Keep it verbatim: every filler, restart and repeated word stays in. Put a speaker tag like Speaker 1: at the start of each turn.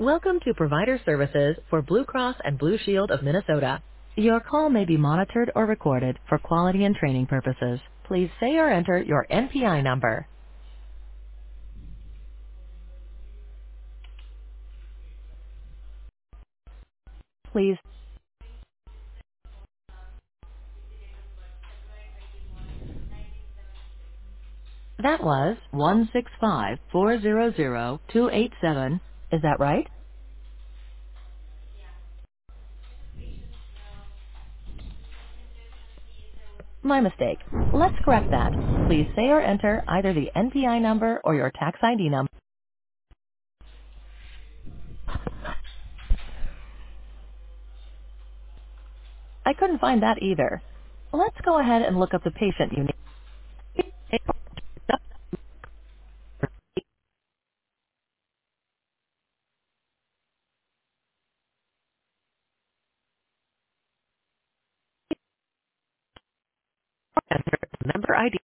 Speaker 1: Welcome to Provider Services for Blue Cross and Blue Shield of Minnesota. Your call may be monitored or recorded for quality and training purposes. Please say or enter your N P I number. Please. That was one six five four zero zero two eight seven. Is that right? My mistake. Let's correct that. Please say or enter either the N P I number or your tax I D number. I couldn't find that either. Let's go ahead and look up the patient you need. Enter member I D.